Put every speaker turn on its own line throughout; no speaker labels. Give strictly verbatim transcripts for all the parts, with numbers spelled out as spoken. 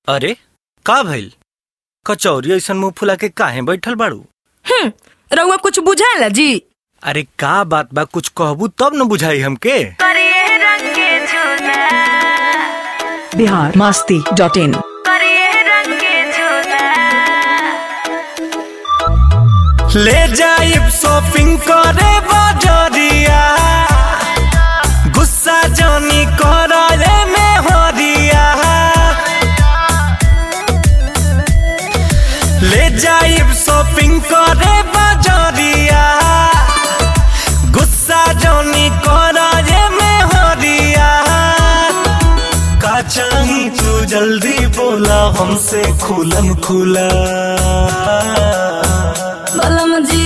अरे का भइल? कचौरी ऐसन मुंह फुला के काहे बैठल बाड़ू?
हम्म रउआ कुछ बुझाला जी?
अरे का बात बा, कुछ कहबू तब न बुझाई हमके।
Bihar Masti dot in.
ले जाइब शॉपिंग करे बाजरिया, गुस्सा जानी करे में होरिया। ले जाइब शॉपिंग करे बाजरिया, गुस्सा जानी करे में होरिया। का चाही तू जल्दी बोला हमसे खुलम खुला।
बलम जी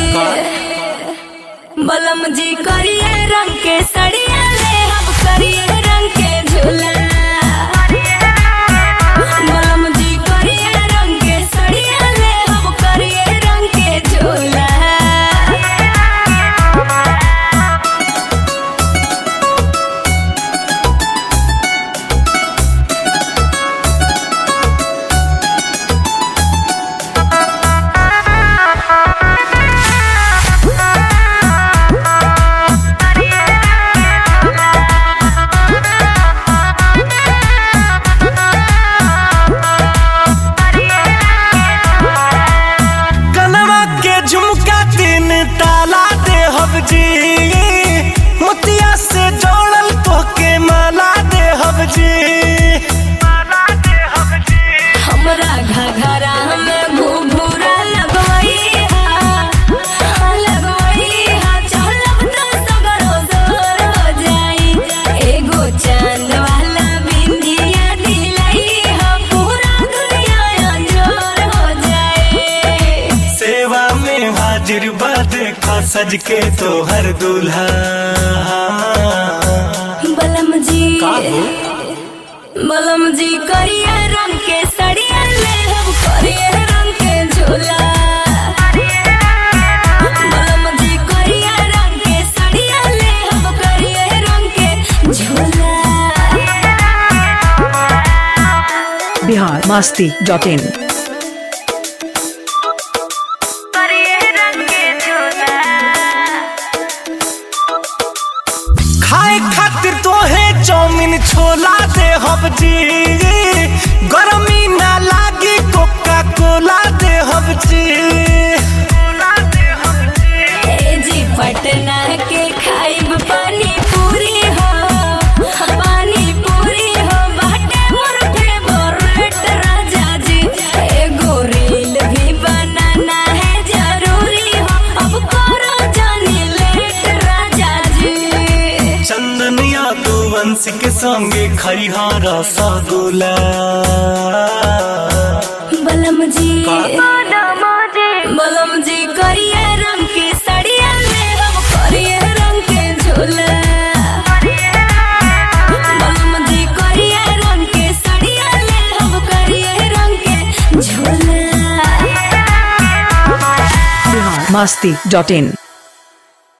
बलम जी करिए रंग के सड़िया ले हम करिए रंग के झूला। बलम जी करिए रंग के सड़िया ले हम करिए रंग के झूला। मोतिया से जोड़ल तोके माला दे हब जी। हमरा घघरा में घुघुरा लगवई हा लगवई हा। चलब तो सगरो जोर हो जाई। एगो चांद वाला बिंदिया दिलाई हा, पूरा दुनिया अंजोर हो जाए।
सेवा में हाजिर बा देखा सज के तोहर दूल्हा।
बलम जी बलम जी करिए रंग के सड़िया ले हम करिए रंग के झूला। बलम जी करिए रंग के सड़िया ले हम करिए रंग के झूला।
Bihar Masti dot in.
खाए खातिर तोहे चौमिन छोला दे हब जी। गरमी ना लागी कोका कोला दे हब जी।
ए जी पटना के खाइब पानी पूरी हो, पानी पूरी हो। बाटे मोर फेवरेट राजा जी। एगो रील भी बनाना है जरूरी हो, अब करो जानी लेट राजा जी।
चंदनिया तू वंश के संगे खैहा रसगुल्ला।
बलम जी बलम जी करिए रंग के सड़िया ले हम करिए रंग के झूला। बलम जी करिए रंग के सड़िया ले हम करिए रंग के झूला।
बिहार मस्ती डॉट इन।